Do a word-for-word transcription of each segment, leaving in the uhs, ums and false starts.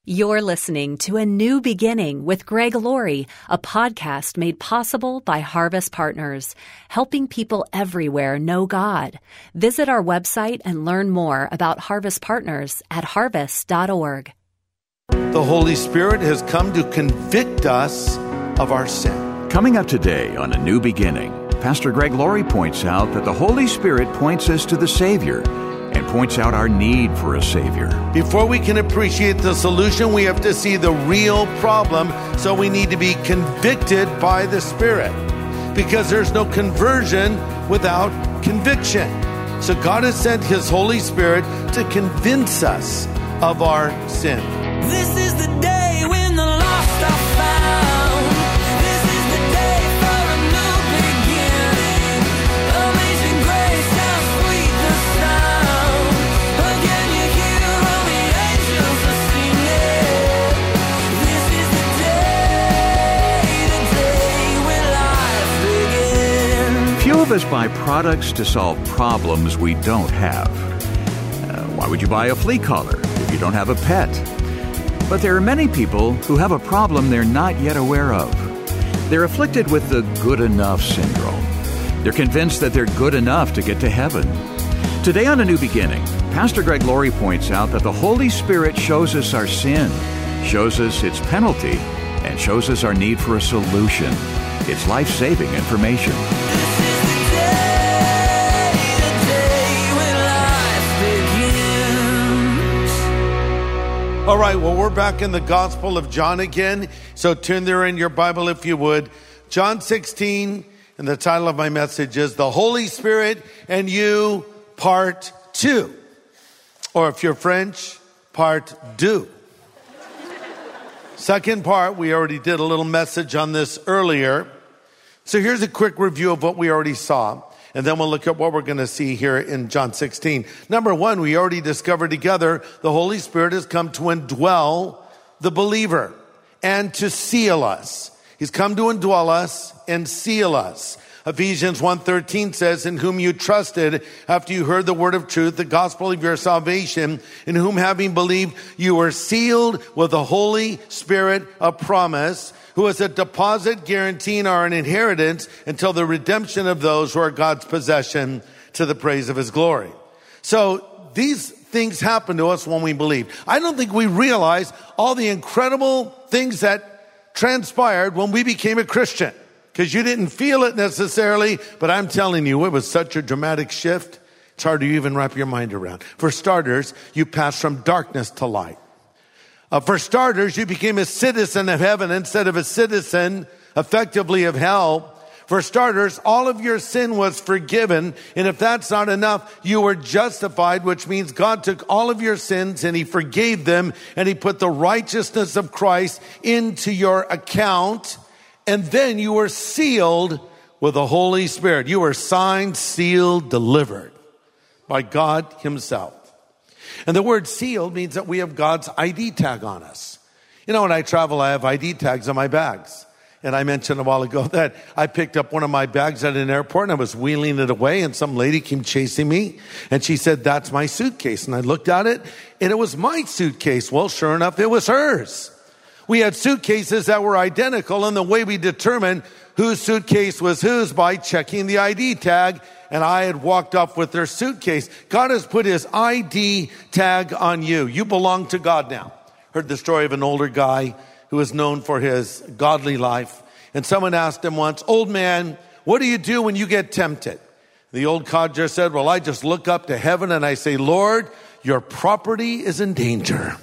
You're listening to A New Beginning with Greg Laurie, a podcast made possible by Harvest Partners, helping people everywhere know God. Visit our website and learn more about Harvest Partners at harvest dot org. The Holy Spirit has come to convict us of our sin. Coming up today on A New Beginning, Pastor Greg Laurie points out that the Holy Spirit points us to the Savior and points out our need for a Savior. Before we can appreciate the solution, we have to see the real problem, so we need to be convicted by the Spirit, because there's no conversion without conviction. So God has sent His Holy Spirit to convince us of our sin. This is the day when the lost are found. This is the day for a new beginning. Amazing grace, how sweet the sound. Again you hear all the angels are singing. This is the day, the day when life begins. Few of us buy products to solve problems we don't have. Uh, why would you buy a flea collar if you don't have a pet? But there are many people who have a problem they're not yet aware of. They're afflicted with the good enough syndrome. They're convinced that they're good enough to get to heaven. Today on A New Beginning, Pastor Greg Laurie points out that the Holy Spirit shows us our sin, shows us its penalty, and shows us our need for a solution. It's life-saving information. This is the day, the day when life begins. All right, well, we're back in the Gospel of John again. So turn there in your Bible if you would. John sixteen, and the title of my message is The Holy Spirit and You, Part two. Or if you're French, Part deux. Second part, we already did a little message on this earlier. So here's a quick review of what we already saw. And then we'll look at what we're going to see here in John sixteen. Number one, we already discovered together the Holy Spirit has come to indwell the believer and to seal us. He's come to indwell us and seal us. Ephesians one thirteen says, in whom you trusted after you heard the word of truth, the gospel of your salvation, in whom having believed you were sealed with the Holy Spirit of promise, who is a deposit guaranteeing our inheritance until the redemption of those who are God's possession, to the praise of His glory. So these things happen to us when we believe. I don't think we realize all the incredible things that transpired when we became a Christian, because you didn't feel it necessarily, but I'm telling you, it was such a dramatic shift. It's hard to even wrap your mind around. For starters, you passed from darkness to light. Uh, for starters, you became a citizen of heaven instead of a citizen, effectively, of hell. For starters, all of your sin was forgiven. And if that's not enough, you were justified, which means God took all of your sins and He forgave them, and He put the righteousness of Christ into your account. And then you were sealed with the Holy Spirit. You were signed, sealed, delivered by God Himself. And the word sealed means that we have God's I D tag on us. You know, when I travel, I have I D tags on my bags. And I mentioned a while ago that I picked up one of my bags at an airport and I was wheeling it away, and some lady came chasing me and she said, that's my suitcase. And I looked at it and it was my suitcase. Well, sure enough, it was hers. We had suitcases that were identical, and the way we determined whose suitcase was whose by checking the I D tag, and I had walked off with their suitcase. God has put His I D tag on you. You belong to God now. Heard the story of an older guy who was known for his godly life, and someone asked him once, old man, what do you do when you get tempted? The old codger said, well, I just look up to heaven and I say, Lord, your property is in danger.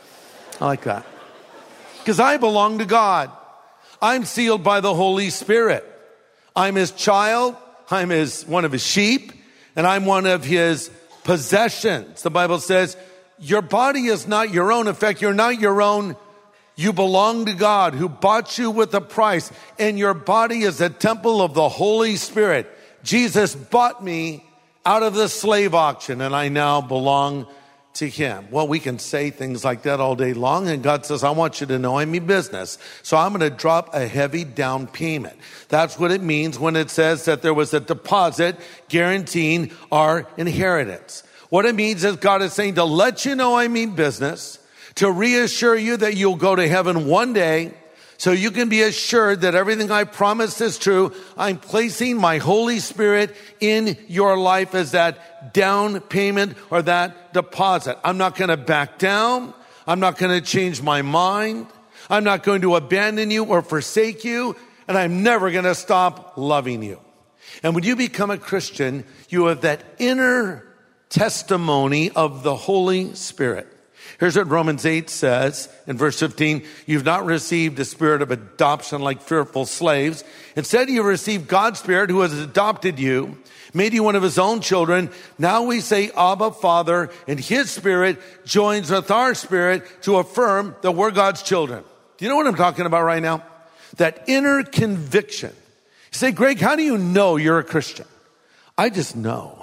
I like that. Because I belong to God. I'm sealed by the Holy Spirit. I'm His child. I'm his one of His sheep. And I'm one of His possessions. The Bible says, your body is not your own. In fact, you're not your own. You belong to God, who bought you with a price. And your body is a temple of the Holy Spirit. Jesus bought me out of the slave auction, and I now belong to Him. Well, we can say things like that all day long, and God says, I want you to know I mean business. So I'm going to drop a heavy down payment. That's what it means when it says that there was a deposit guaranteeing our inheritance. What it means is God is saying to let you know I mean business, to reassure you that you'll go to heaven one day, so you can be assured that everything I promised is true. I'm placing my Holy Spirit in your life as that down payment or that deposit. I'm not going to back down. I'm not going to change my mind. I'm not going to abandon you or forsake you. And I'm never going to stop loving you. And when you become a Christian, you have that inner testimony of the Holy Spirit. Here's what Romans eight says in verse fifteen. You've not received a spirit of adoption like fearful slaves. Instead, you received God's Spirit who has adopted you, made you one of his own children. Now we say, Abba, Father, and his Spirit joins with our spirit to affirm that we're God's children. Do you know what I'm talking about right now? That inner conviction. You say, Greg, how do you know you're a Christian? I just know.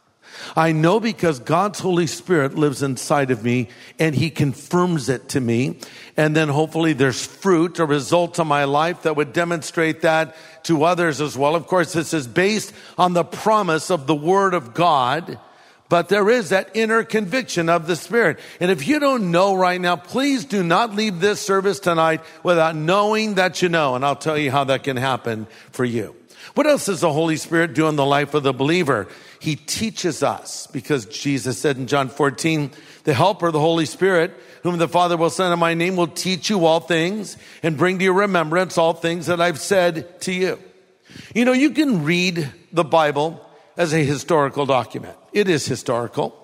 I know because God's Holy Spirit lives inside of me and he confirms it to me. And then hopefully there's fruit or results of my life that would demonstrate that to others as well. Of course, this is based on the promise of the Word of God, but there is that inner conviction of the Spirit. And if you don't know right now, please do not leave this service tonight without knowing that you know. And I'll tell you how that can happen for you. What else does the Holy Spirit do in the life of the believer? He teaches us, because Jesus said in John fourteen, the Helper, the Holy Spirit, whom the Father will send in my name, will teach you all things and bring to your remembrance all things that I've said to you. You know, you can read the Bible as a historical document. It is historical,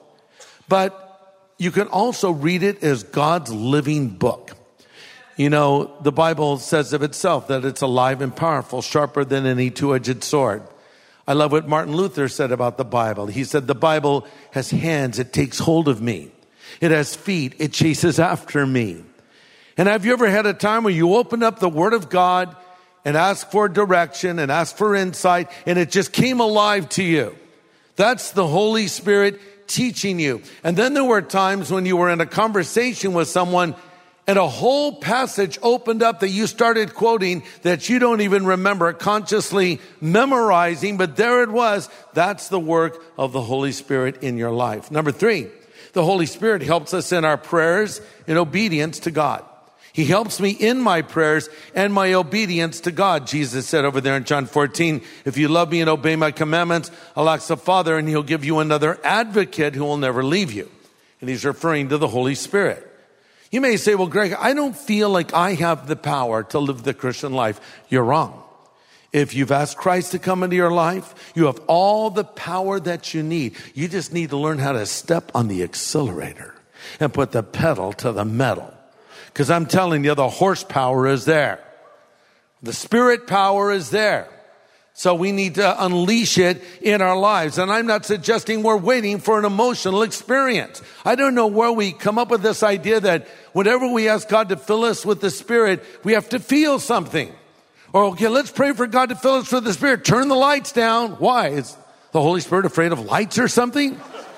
but you can also read it as God's living book. You know, the Bible says of itself that it's alive and powerful, sharper than any two-edged sword. I love what Martin Luther said about the Bible. He said, the Bible has hands, it takes hold of me. It has feet, it chases after me. And have you ever had a time where you opened up the Word of God and asked for direction and asked for insight, and it just came alive to you? That's the Holy Spirit teaching you. And then there were times when you were in a conversation with someone and a whole passage opened up that you started quoting that you don't even remember consciously memorizing, but there it was. That's the work of the Holy Spirit in your life. Number three, the Holy Spirit helps us in our prayers in obedience to God. He helps me in my prayers and my obedience to God. Jesus said over there in John fourteen, if you love me and obey my commandments, I'll ask the Father and he'll give you another advocate who will never leave you. And he's referring to the Holy Spirit. You may say, well, Greg, I don't feel like I have the power to live the Christian life. You're wrong. If you've asked Christ to come into your life, you have all the power that you need. You just need to learn how to step on the accelerator and put the pedal to the metal. Because I'm telling you, the horsepower is there. The spirit power is there. So we need to unleash it in our lives. And I'm not suggesting we're waiting for an emotional experience. I don't know where we come up with this idea that whenever we ask God to fill us with the Spirit, we have to feel something. Or, okay, let's pray for God to fill us with the Spirit. Turn the lights down. Why? Is the Holy Spirit afraid of lights or something?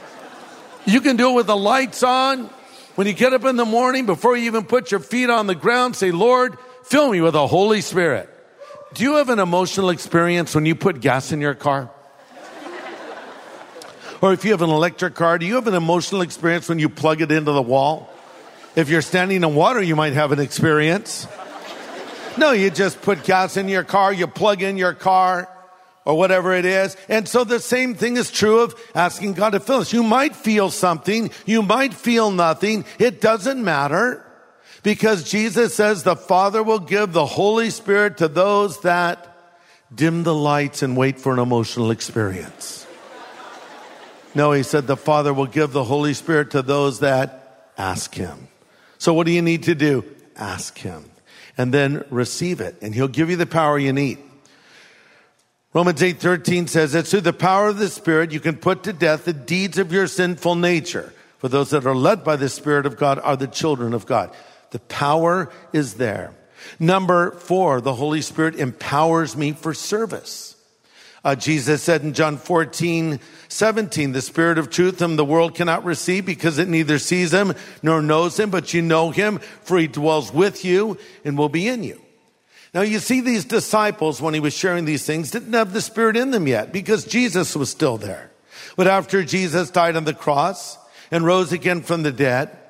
You can do it with the lights on. When you get up in the morning, before you even put your feet on the ground, say, Lord, fill me with the Holy Spirit. Do you have an emotional experience when you put gas in your car? Or if you have an electric car, do you have an emotional experience when you plug it into the wall? If you're standing in water, you might have an experience. No, you just put gas in your car, you plug in your car, or whatever it is. And so the same thing is true of asking God to fill us. You might feel something, you might feel nothing. It doesn't matter. Because Jesus says the Father will give the Holy Spirit to those that dim the lights and wait for an emotional experience. No, he said the Father will give the Holy Spirit to those that ask him. So what do you need to do? Ask him. And then receive it. And he'll give you the power you need. Romans eight thirteen says that through the power of the Spirit you can put to death the deeds of your sinful nature. For those that are led by the Spirit of God are the children of God. The power is there. Number four, the Holy Spirit empowers me for service. Uh, Jesus said in John fourteen seventeen, the Spirit of truth whom the world cannot receive because it neither sees him nor knows him, but you know him, for he dwells with you and will be in you. Now you see, these disciples, when he was sharing these things, didn't have the Spirit in them yet because Jesus was still there. But after Jesus died on the cross and rose again from the dead,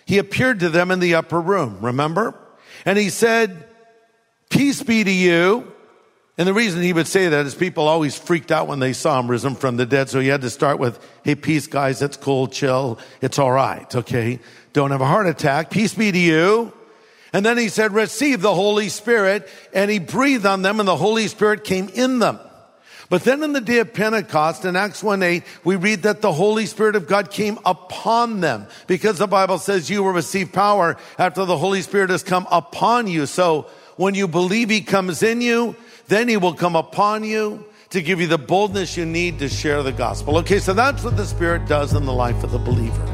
he appeared to them in the upper room, remember? And he said, peace be to you. And the reason he would say that is people always freaked out when they saw him risen from the dead. So he had to start with, hey, peace, guys. It's cool. Chill. It's all right. Okay. Don't have a heart attack. Peace be to you. And then he said, receive the Holy Spirit. And he breathed on them and the Holy Spirit came in them. But then in the day of Pentecost, in Acts one eight, we read that the Holy Spirit of God came upon them, because the Bible says you will receive power after the Holy Spirit has come upon you. So when you believe he comes in you, then he will come upon you to give you the boldness you need to share the gospel. Okay, so that's what the Spirit does in the life of the believer.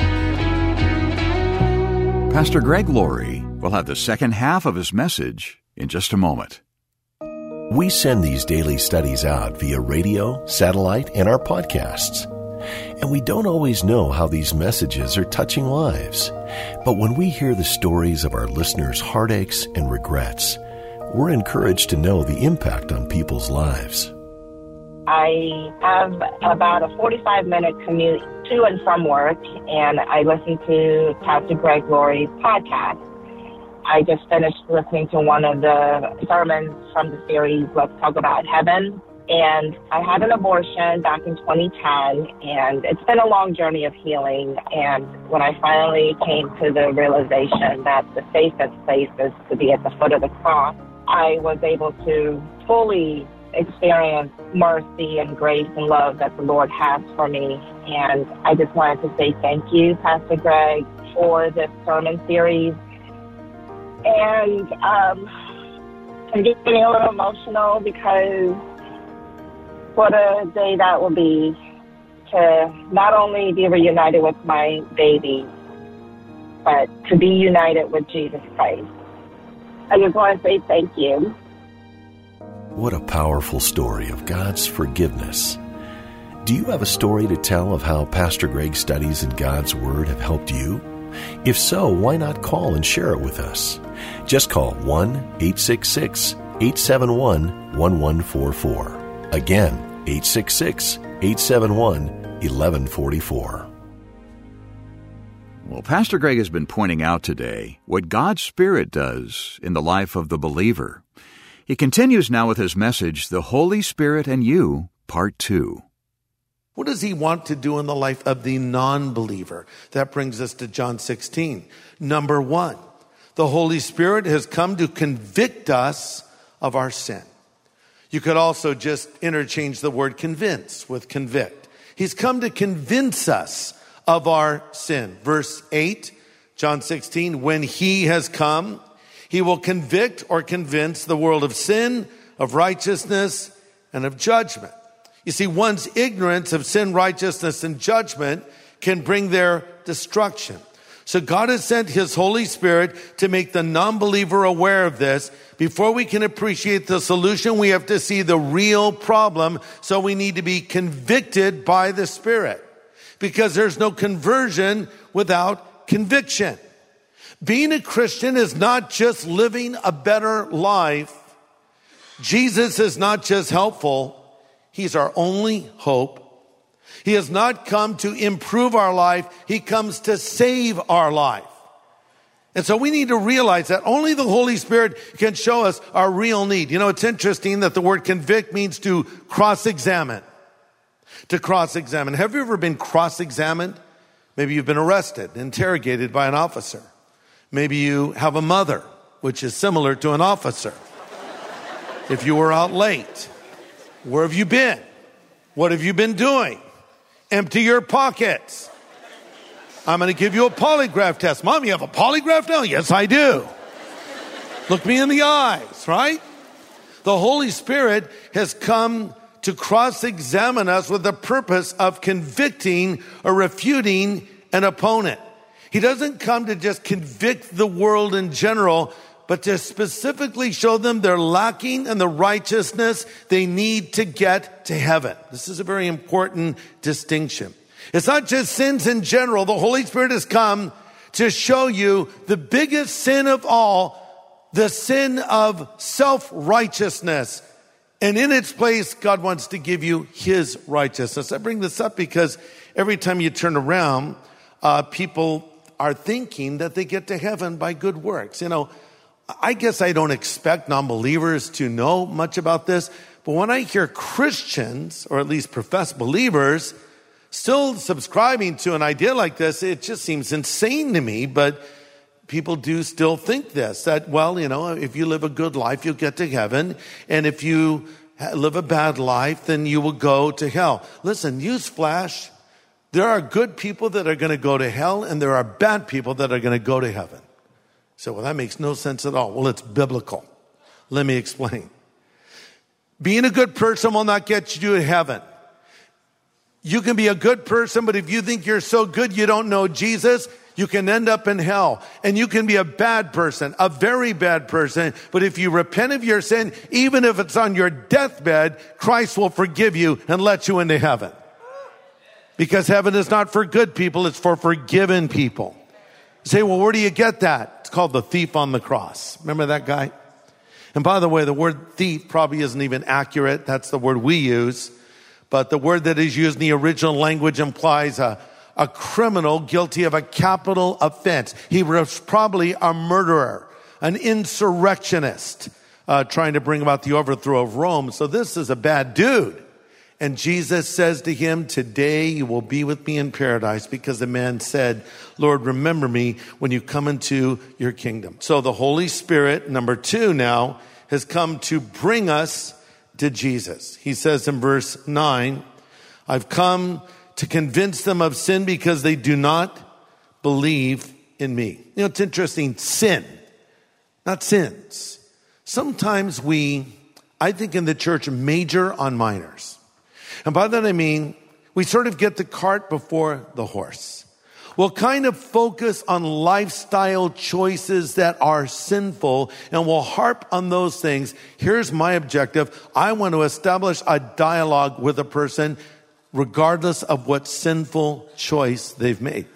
Pastor Greg Laurie will have the second half of his message in just a moment. We send these daily studies out via radio, satellite, and our podcasts. And we don't always know how these messages are touching lives. But when we hear the stories of our listeners' heartaches and regrets, we're encouraged to know the impact on people's lives. I have about a forty-five minute commute to and from work, and I listen to Pastor Greg Laurie's podcast. I just finished listening to one of the sermons from the series, Let's Talk About Heaven. And I had an abortion back in twenty ten, and it's been a long journey of healing. And when I finally came to the realization that the safest place is to be at the foot of the cross, I was able to fully experience mercy and grace and love that the Lord has for me. And I just wanted to say thank you, Pastor Greg, for this sermon series. And um, I'm just getting a little emotional because what a day that will be to not only be reunited with my baby, but to be united with Jesus Christ. I just want to say thank you. What a powerful story of God's forgiveness. Do you have a story to tell of how Pastor Greg's studies in God's Word have helped you? If so, why not call and share it with us? Just call one eight six six, eight seven one, one one four four. Again, eight six six, eight seven one, one one four four. Well, Pastor Greg has been pointing out today what God's Spirit does in the life of the believer. He continues now with his message, The Holy Spirit and You, Part two. What does he want to do in the life of the non-believer? That brings us to John sixteen. Number one, the Holy Spirit has come to convict us of our sin. You could also just interchange the word convince with convict. He's come to convince us of our sin. Verse eight, John sixteen, when he has come, he will convict or convince the world of sin, of righteousness, and of judgment. You see, one's ignorance of sin, righteousness, and judgment can bring their destruction. So God has sent his Holy Spirit to make the non-believer aware of this. Before we can appreciate the solution, we have to see the real problem. So we need to be convicted by the Spirit, because there's no conversion without conviction. Being a Christian is not just living a better life. Jesus is not just helpful. He's our only hope. He has not come to improve our life. He comes to save our life. And so we need to realize that only the Holy Spirit can show us our real need. You know, it's interesting that the word convict means to cross-examine. To cross-examine. Have you ever been cross-examined? Maybe you've been arrested, interrogated by an officer. Maybe you have a mother, which is similar to an officer. If you were out late, where have you been? What have you been doing? Empty your pockets. I'm going to give you a polygraph test. Mom, you have a polygraph now? Yes, I do. Look me in the eyes, right? The Holy Spirit has come to cross-examine us with the purpose of convicting or refuting an opponent. He doesn't come to just convict the world in general, but to specifically show them they're lacking in the righteousness they need to get to heaven. This is a very important distinction. It's not just sins in general. The Holy Spirit has come to show you the biggest sin of all, the sin of self-righteousness. And in its place, God wants to give you his righteousness. I bring this up because every time you turn around, uh, people are thinking that they get to heaven by good works. You know, I guess I don't expect non-believers to know much about this, but when I hear Christians, or at least professed believers, still subscribing to an idea like this, it just seems insane to me, but people do still think this, that, well, you know, if you live a good life, you'll get to heaven, and if you live a bad life, then you will go to hell. Listen, newsflash, there are good people that are going to go to hell, and there are bad people that are going to go to heaven. So, well, that makes no sense at all. Well, it's biblical. Let me explain. Being a good person will not get you to heaven. You can be a good person, but if you think you're so good you don't know Jesus, you can end up in hell. And you can be a bad person, a very bad person, but if you repent of your sin, even if it's on your deathbed, Christ will forgive you and let you into heaven. Because heaven is not for good people, it's for forgiven people. You say, well, where do you get that? It's called the thief on the cross. Remember that guy? And by the way, the word thief probably isn't even accurate. That's the word we use. But the word that is used in the original language implies a, a criminal guilty of a capital offense. He was probably a murderer, an insurrectionist, uh, trying to bring about the overthrow of Rome. So this is a bad dude. And Jesus says to him, today you will be with me in paradise, because the man said, Lord, remember me when you come into your kingdom. So the Holy Spirit, number two now, has come to bring us to Jesus. He says in verse nine, I've come to convince them of sin because they do not believe in me. You know, it's interesting. Sin, not sins. Sometimes we, I think in the church, major on minors. And by that I mean, we sort of get the cart before the horse. We'll kind of focus on lifestyle choices that are sinful, and we'll harp on those things. Here's my objective. I want to establish a dialogue with a person regardless of what sinful choice they've made.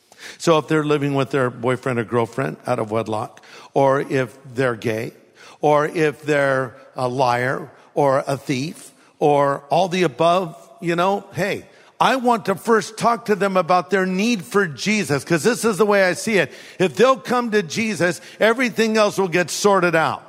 So if they're living with their boyfriend or girlfriend out of wedlock, or if they're gay, or if they're a liar or a thief, or all the above, you know, hey, I want to first talk to them about their need for Jesus, because this is the way I see it. If they'll come to Jesus, everything else will get sorted out.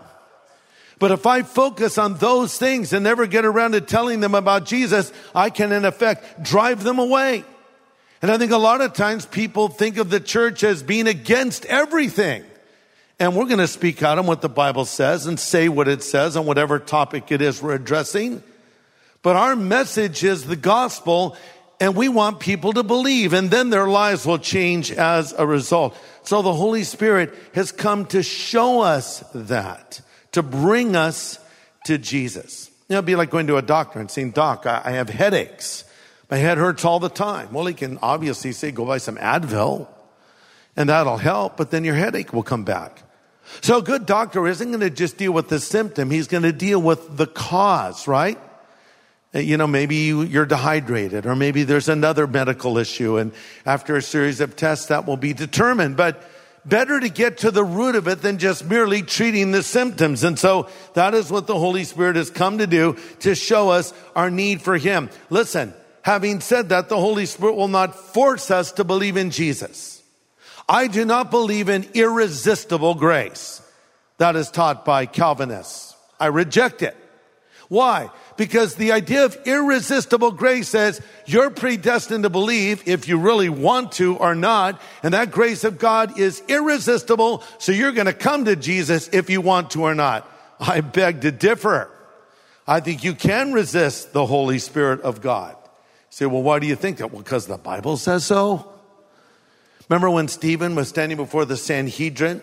But if I focus on those things and never get around to telling them about Jesus, I can in effect drive them away. And I think a lot of times people think of the church as being against everything. And we're going to speak out on what the Bible says and say what it says on whatever topic it is we're addressing. But our message is the gospel, and we want people to believe, and then their lives will change as a result. So the Holy Spirit has come to show us that, to bring us to Jesus. You know, it'd be like going to a doctor and saying, Doc, I, I have headaches. My head hurts all the time. Well, he can obviously say, go buy some Advil, and that'll help, but then your headache will come back. So a good doctor isn't going to just deal with the symptom. He's going to deal with the cause, right? You know, maybe you're dehydrated, or maybe there's another medical issue, and after a series of tests that will be determined. But better to get to the root of it than just merely treating the symptoms. And so that is what the Holy Spirit has come to do, to show us our need for Him. Listen, having said that, the Holy Spirit will not force us to believe in Jesus. I do not believe in irresistible grace. That is taught by Calvinists. I reject it. Why? Because the idea of irresistible grace says you're predestined to believe if you really want to or not. And that grace of God is irresistible. So you're going to come to Jesus if you want to or not. I beg to differ. I think you can resist the Holy Spirit of God. You say, well, why do you think that? Well, because the Bible says so. Remember when Stephen was standing before the Sanhedrin?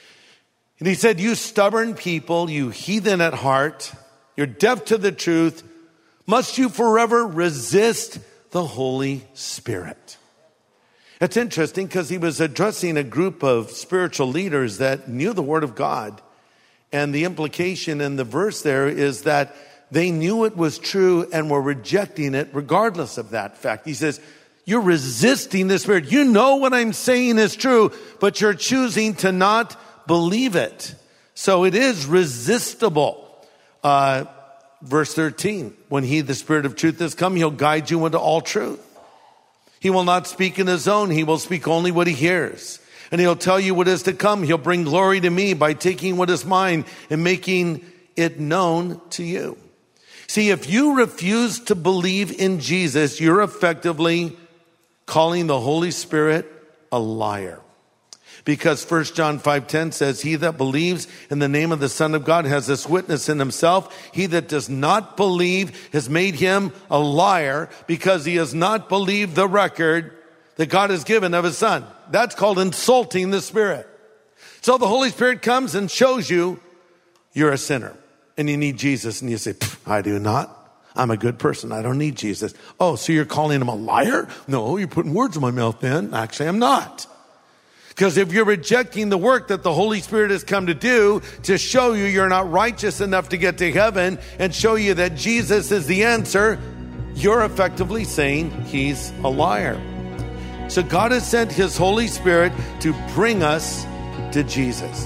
And he said, you stubborn people, you heathen at heart, you're deaf to the truth. Must you forever resist the Holy Spirit? It's interesting because he was addressing a group of spiritual leaders that knew the Word of God. And the implication in the verse there is that they knew it was true and were rejecting it regardless of that fact. He says, you're resisting the Spirit. You know what I'm saying is true, but you're choosing to not believe it. So it is resistible. Uh, verse thirteen, when he, the Spirit of truth, has come, he'll guide you into all truth. He will not speak in his own. He will speak only what he hears. And he'll tell you what is to come. He'll bring glory to me by taking what is mine and making it known to you. See, if you refuse to believe in Jesus, you're effectively calling the Holy Spirit a liar. Because First John five ten says, he that believes in the name of the Son of God has this witness in himself. He that does not believe has made him a liar, because he has not believed the record that God has given of his Son. That's called insulting the Spirit. So the Holy Spirit comes and shows you you're a sinner and you need Jesus. And you say, I do not. I'm a good person. I don't need Jesus. Oh, so you're calling him a liar? No, you're putting words in my mouth then. Actually, I'm not. Because if you're rejecting the work that the Holy Spirit has come to do to show you you're not righteous enough to get to heaven and show you that Jesus is the answer, you're effectively saying he's a liar. So God has sent his Holy Spirit to bring us to Jesus.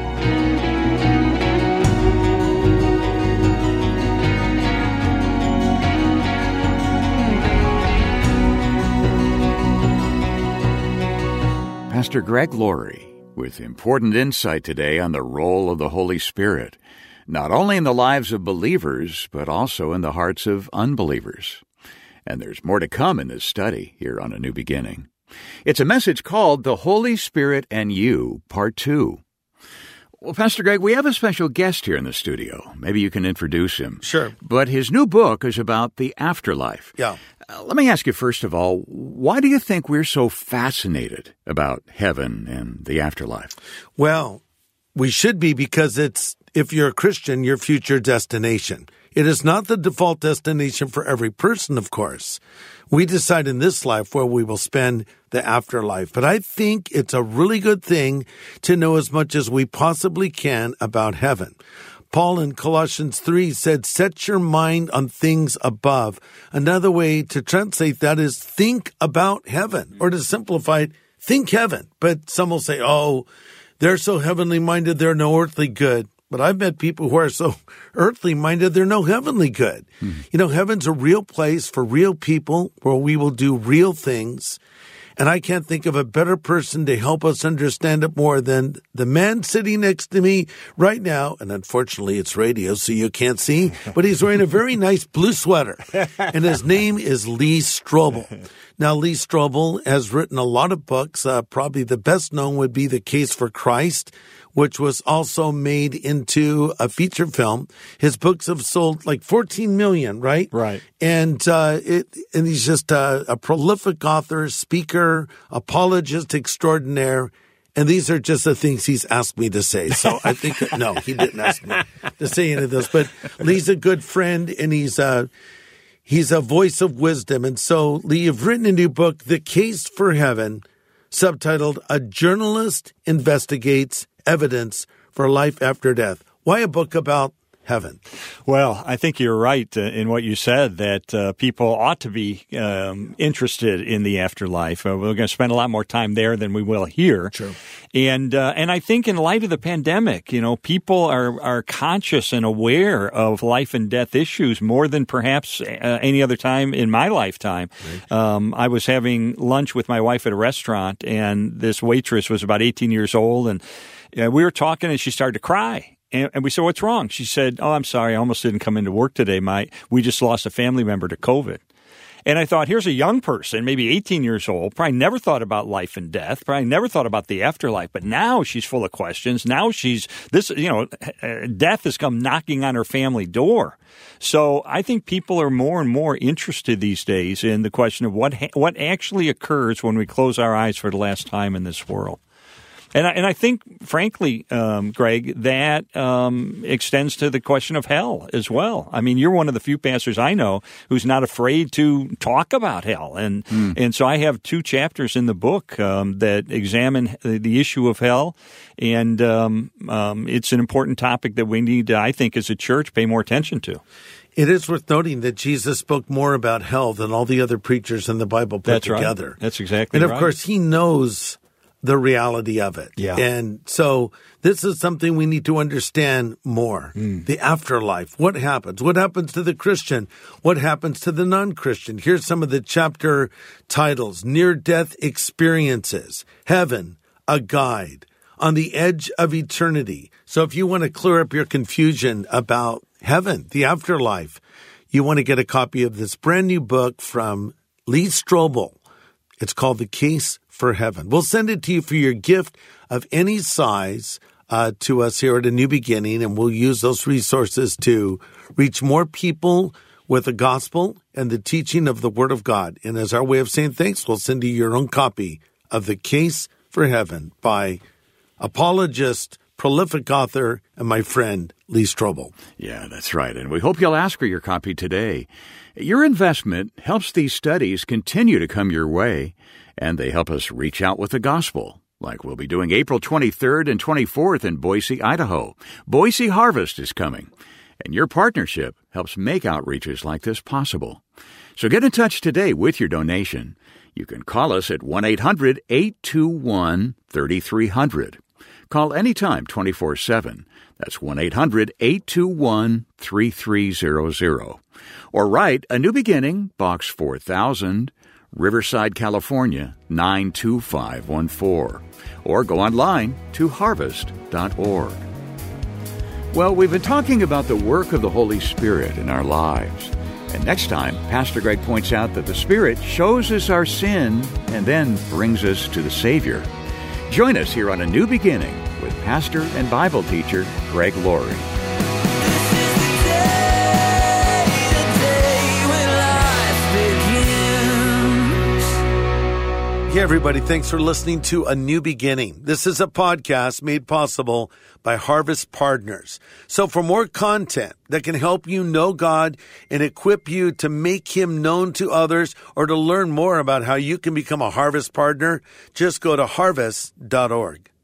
Pastor Greg Laurie with important insight today on the role of the Holy Spirit, not only in the lives of believers, but also in the hearts of unbelievers. And there's more to come in this study here on A New Beginning. It's a message called The Holy Spirit and You, Part two. Well, Pastor Greg, we have a special guest here in the studio. Maybe you can introduce him. Sure. But his new book is about the afterlife. Yeah. Uh, let me ask you, first of all, why do you think we're so fascinated about heaven and the afterlife? Well, we should be, because it's, if you're a Christian, your future destination. It is not the default destination for every person, of course. We decide in this life where we will spend the afterlife. But I think it's a really good thing to know as much as we possibly can about heaven. Paul in Colossians three said, set your mind on things above. Another way to translate that is think about heaven, or to simplify it, think heaven. But some will say, oh, they're so heavenly minded, they're no earthly good. But I've met people who are so earthly minded, they're no heavenly good. Mm-hmm. You know, heaven's a real place for real people where we will do real things. And I can't think of a better person to help us understand it more than the man sitting next to me right now. And unfortunately, it's radio, so you can't see. But he's wearing a very nice blue sweater. And his name is Lee Strobel. Now, Lee Strobel has written a lot of books. Uh, probably the best known would be The Case for Christ, which was also made into a feature film. His books have sold like fourteen million, right? Right. And uh, it, and he's just a, a prolific author, speaker, apologist extraordinaire. And these are just the things he's asked me to say. So I think, that, no, he didn't ask me to say any of this. But Lee's a good friend, and he's a, he's a voice of wisdom. And so, Lee, you've written a new book, The Case for Heaven, subtitled A Journalist Investigates Evidence for Life After Death. Why a book about heaven? Well, I think you're right uh, in what you said, that uh, people ought to be um, interested in the afterlife. Uh, we're going to spend a lot more time there than we will here. True. And uh, and I think in light of the pandemic, you know, people are, are conscious and aware of life and death issues more than perhaps uh, any other time in my lifetime. Right. Um, I was having lunch with my wife at a restaurant, and this waitress was about eighteen years old, and uh, we were talking, and she started to cry. And, and we said, what's wrong? She said, oh, I'm sorry. I almost didn't come into work today. My, we just lost a family member to COVID. And I thought, here's a young person, maybe eighteen years old, probably never thought about life and death, probably never thought about the afterlife. But now she's full of questions. Now she's, this, you know, death has come knocking on her family door. So I think people are more and more interested these days in the question of what what actually occurs when we close our eyes for the last time in this world. And I, and I think, frankly, um, Greg, that um, extends to the question of hell as well. I mean, you're one of the few pastors I know who's not afraid to talk about hell. And mm. and so I have two chapters in the book um, that examine the issue of hell. And um, um, it's an important topic that we need, I think, as a church, pay more attention to. It is worth noting that Jesus spoke more about hell than all the other preachers in the Bible put That's together. Right. That's exactly right. And, of right. course, he knows the reality of it. Yeah. And so this is something we need to understand more. Mm. The afterlife. What happens? What happens to the Christian? What happens to the non-Christian? Here's some of the chapter titles. Near-death experiences. Heaven, a guide. On the edge of eternity. So if you want to clear up your confusion about heaven, the afterlife, you want to get a copy of this brand new book from Lee Strobel. It's called The Case for Heaven. We'll send it to you for your gift of any size uh, to us here at A New Beginning, and we'll use those resources to reach more people with the gospel and the teaching of the Word of God. And as our way of saying thanks, we'll send you your own copy of The Case for Heaven by apologist, prolific author, and my friend, Lee Strobel. Yeah, that's right. And we hope you'll ask for your copy today. Your investment helps these studies continue to come your way, and they help us reach out with the gospel, like we'll be doing April twenty-third and twenty-fourth in Boise, Idaho. Boise Harvest is coming, and your partnership helps make outreaches like this possible. So get in touch today with your donation. You can call us at one eight hundred eight two one three three zero zero. Call anytime twenty-four seven. That's one eight hundred eight two one three three zero zero. Or write A New Beginning, Box four thousand, Riverside, California, nine two five one four. Or go online to harvest dot org. Well, we've been talking about the work of the Holy Spirit in our lives. And next time, Pastor Greg points out that the Spirit shows us our sin and then brings us to the Savior. Join us here on A New Beginning with pastor and Bible teacher Greg Laurie. Hey, everybody. Thanks for listening to A New Beginning. This is a podcast made possible by Harvest Partners. So for more content that can help you know God and equip you to make Him known to others, or to learn more about how you can become a Harvest Partner, just go to harvest dot org.